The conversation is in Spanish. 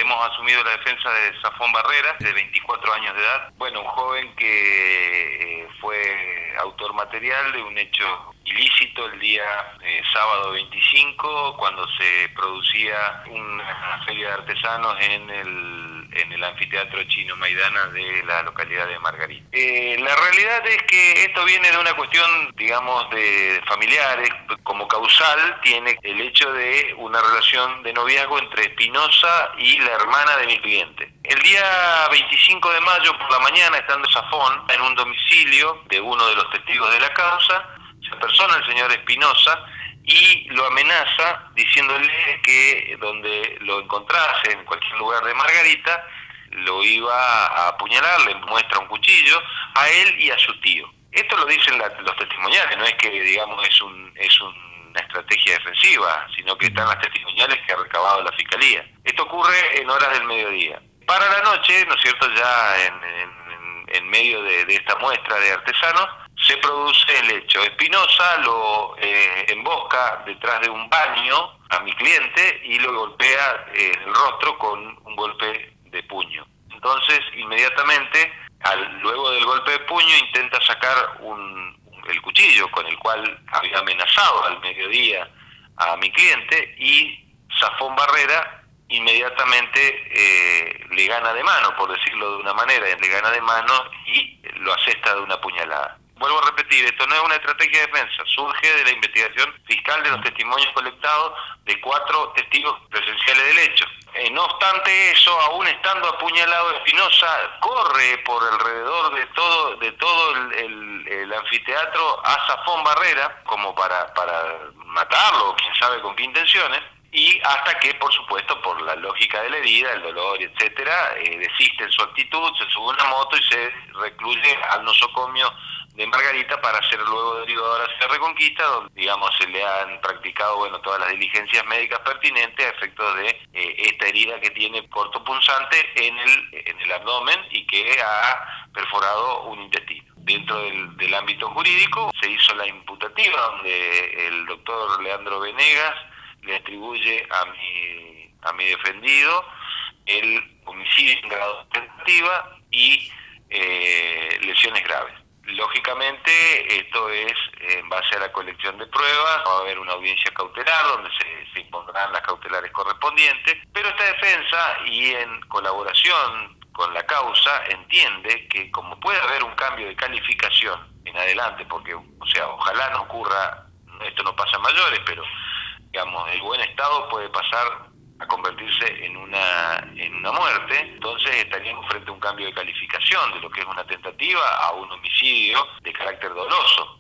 hemos asumido la defensa de Zafón Barrera, de 24 años de edad. Bueno, un joven que fue autor material de un hecho ilícito el día sábado 25, cuando se producía una feria de artesanos en el anfiteatro Chino Maidana de la localidad de Margarita. La realidad es que esto viene de una cuestión, digamos, de familiares. Como causal tiene el hecho de una relación de noviazgo entre Espinosa y la hermana de mi cliente. El día 25 de mayo por la mañana, estando Zafón en un domicilio de uno de los testigos de la causa, se apersona el señor Espinosa y lo amenaza diciéndole que donde lo encontrase, en cualquier lugar de Margarita, lo iba a apuñalar, le muestra un cuchillo a él y a su tío. Esto lo dicen los testimoniales, no es que, digamos, es una estrategia defensiva, sino que están las testimoniales que ha recabado la Fiscalía. Esto ocurre en horas del mediodía. Para la noche, ¿no es cierto?, ya en medio de esta muestra de artesanos, se produce el hecho. Espinosa lo embosca detrás de un baño a mi cliente y lo golpea en el rostro con un golpe de puño. Entonces, inmediatamente, luego del golpe de puño, intenta sacar el cuchillo con el cual había amenazado al mediodía a mi cliente, y Zafón Barrera inmediatamente le gana de mano, por decirlo de una manera, le gana de mano y lo asesta de una puñalada. Vuelvo a repetir, esto no es una estrategia de defensa, surge de la investigación fiscal de los testimonios colectados de 4 testigos presenciales del hecho. No obstante eso, aún estando apuñalado, Espinosa corre por alrededor de todo el anfiteatro a Zafón Barrera, como para matarlo, quién sabe con qué intenciones, y hasta que, por supuesto, por la lógica de la herida, el dolor, etcétera, desiste en su actitud, se sube a una moto y se recluye al nosocomio de Margarita para ser luego derivado hacia Reconquista, donde, digamos, se le han practicado, todas las diligencias médicas pertinentes a efectos de esta herida que tiene cortopunzante en el abdomen y que ha perforado un intestino. Dentro del ámbito jurídico se hizo la imputativa, donde el doctor Leandro Venegas le atribuye a mi defendido el homicidio en grado de tentativa y lesiones graves. Lógicamente, esto es en base a la colección de pruebas. Va a haber una audiencia cautelar donde se impondrán las cautelares correspondientes, pero esta defensa, y en colaboración con la causa, entiende que como puede haber un cambio de calificación en adelante, porque, ojalá no ocurra, esto no pasa a mayores, pero, digamos, el buen estado puede pasar a convertirse en una muerte, entonces estaríamos frente a un cambio de calificación de lo que es una tentativa a un homicidio de carácter doloso.